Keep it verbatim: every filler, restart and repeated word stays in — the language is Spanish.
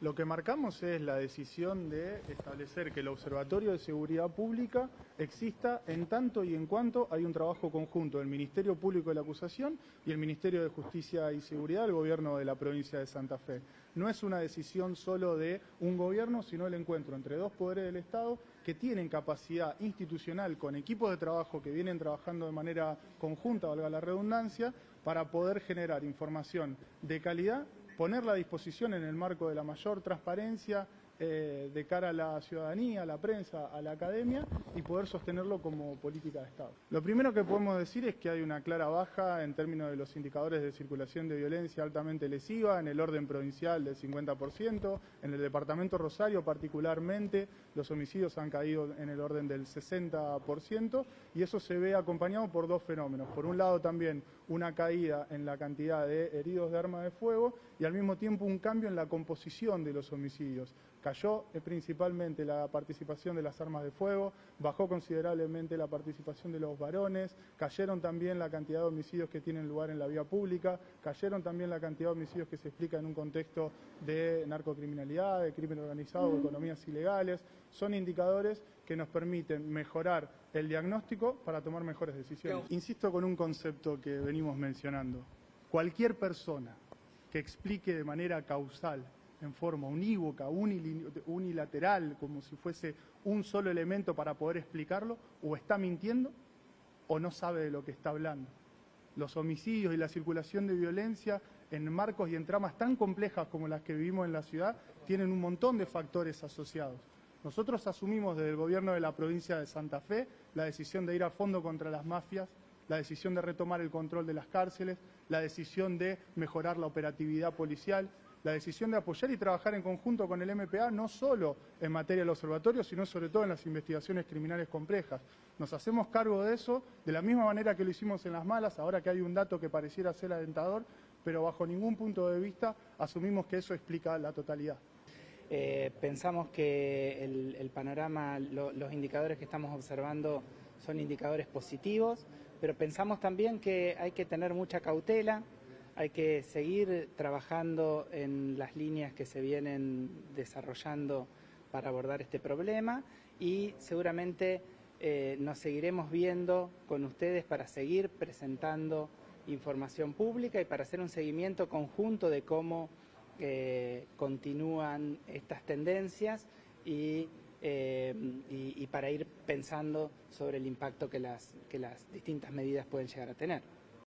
Lo que marcamos es la decisión de establecer que el Observatorio de Seguridad Pública exista en tanto y en cuanto hay un trabajo conjunto del Ministerio Público de la Acusación y el Ministerio de Justicia y Seguridad del Gobierno de la provincia de Santa Fe. No es una decisión solo de un gobierno, sino el encuentro entre dos poderes del Estado que tienen capacidad institucional con equipos de trabajo que vienen trabajando de manera conjunta, valga la redundancia, para poder generar información de calidad, ponerla a disposición en el marco de la mayor transparencia eh, de cara a la ciudadanía, a la prensa, a la academia y poder sostenerlo como política de Estado. Lo primero que podemos decir es que hay una clara baja en términos de los indicadores de circulación de violencia altamente lesiva en el orden provincial del cincuenta por ciento, en el departamento Rosario particularmente los homicidios han caído en el orden del sesenta por ciento y eso se ve acompañado por dos fenómenos. Por un lado también una caída en la cantidad de heridos de arma de fuego y al mismo tiempo un cambio en la composición de los homicidios. Cayó eh, principalmente la participación de las armas de fuego, bajó considerablemente la participación de los varones, cayeron también la cantidad de homicidios que tienen lugar en la vía pública, cayeron también la cantidad de homicidios que se explica en un contexto de narcocriminalidad, de crimen organizado, de economías ilegales. Son indicadores que nos permiten mejorar el diagnóstico para tomar mejores decisiones. Insisto con un concepto que venimos mencionando. Cualquier persona que explique de manera causal, en forma unívoca, unilateral, como si fuese un solo elemento para poder explicarlo, o está mintiendo o no sabe de lo que está hablando. Los homicidios y la circulación de violencia en marcos y en tramas tan complejas como las que vivimos en la ciudad tienen un montón de factores asociados. Nosotros asumimos desde el gobierno de la provincia de Santa Fe la decisión de ir a fondo contra las mafias, la decisión de retomar el control de las cárceles, la decisión de mejorar la operatividad policial, la decisión de apoyar y trabajar en conjunto con el M P A, no solo en materia del observatorio, sino sobre todo en las investigaciones criminales complejas. Nos hacemos cargo de eso de la misma manera que lo hicimos en Las Malas, ahora que hay un dato que pareciera ser alentador, pero bajo ningún punto de vista asumimos que eso explica la totalidad. Eh, pensamos que el, el panorama, lo, los indicadores que estamos observando son indicadores positivos, pero pensamos también que hay que tener mucha cautela, hay que seguir trabajando en las líneas que se vienen desarrollando para abordar este problema y seguramente eh, nos seguiremos viendo con ustedes para seguir presentando información pública y para hacer un seguimiento conjunto de cómo eh, continúan estas tendencias y, eh, y, y para ir pensando sobre el impacto que las, que las distintas medidas pueden llegar a tener.